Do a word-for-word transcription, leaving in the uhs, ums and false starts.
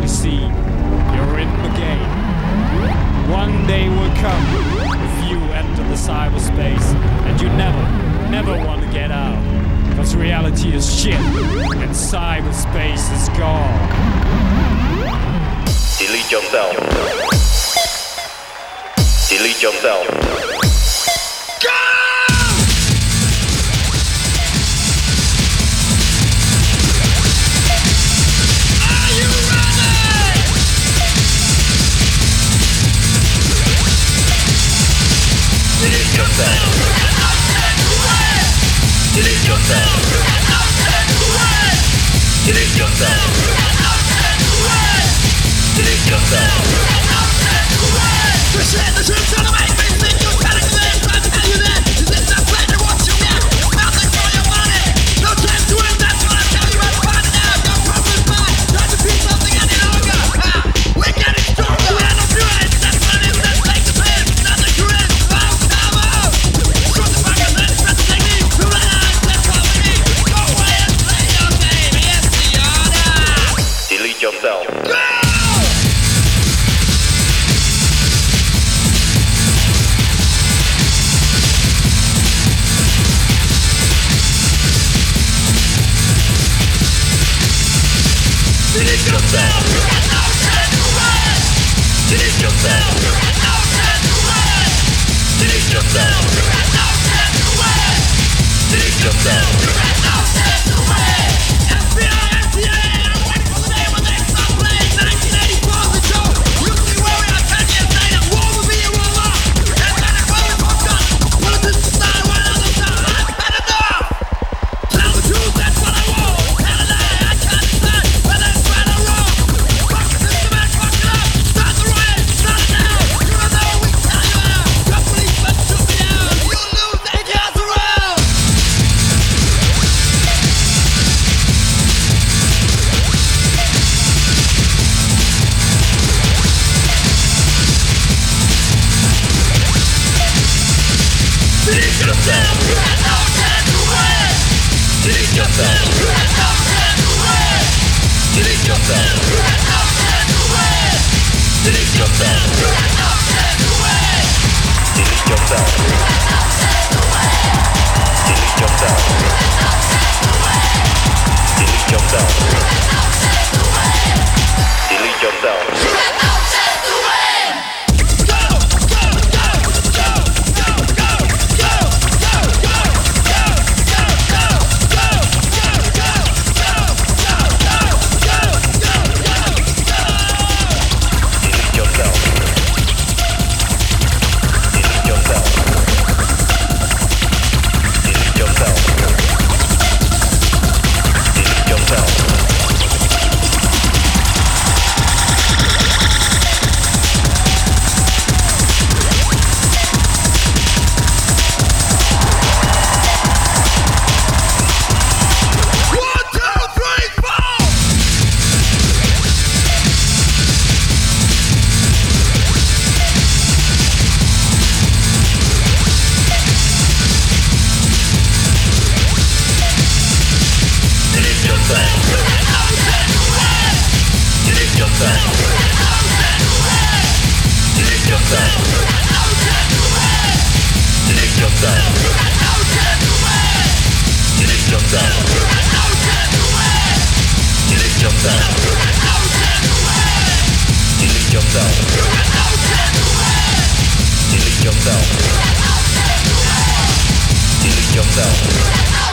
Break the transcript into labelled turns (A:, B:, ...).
A: You see, you're in the game. One day will come if you enter the cyberspace, and you never, never want to get out. Cause reality is shit, and cyberspace is gone.
B: Delete yourself. Delete yourself. Go! Are you ready? Delete yourself. Delete yourself. Delete yourself. Delete yourself. Push it, the truth on the way, face it, you're telling me, I'm telling you that. Is this a pleasure watching you? Nothing for your money. No time to win, that's what I tell you. I'm finding out, no problem fine. Try to be something any longer. Ah, we're getting stronger. We're not doing it, that's what it is, let's take the piss. Nothing to it, oh, come on. Shoot the fuckers and press the technique. To realize that's what we need. Go away and play your game, yes, the order. Delete yourself. Go! Delete yourself. Delete yourself. Delete yourself. Delete yourself. F B I, N C A A, I'm waiting for the day when they stop playing. nineteen eighty-four, the show. You see where we are ten years later. War will be a roller. And then I call it podcast. Politics style, one other time. I've had enough. Tell the truth, that's what I want. Tell a lie, I can't decide whether it's right or wrong. Fuck the system and fuck it up. Start the riot, start it now. Even though we tell you how. Your policemen shoot me down. You lose eight years around. Delete yourself. Delete yourself. Delete yourself. Delete yourself. Delete yourself. Delete yourself. Delete yourself. Delete yourself. Delete yourself.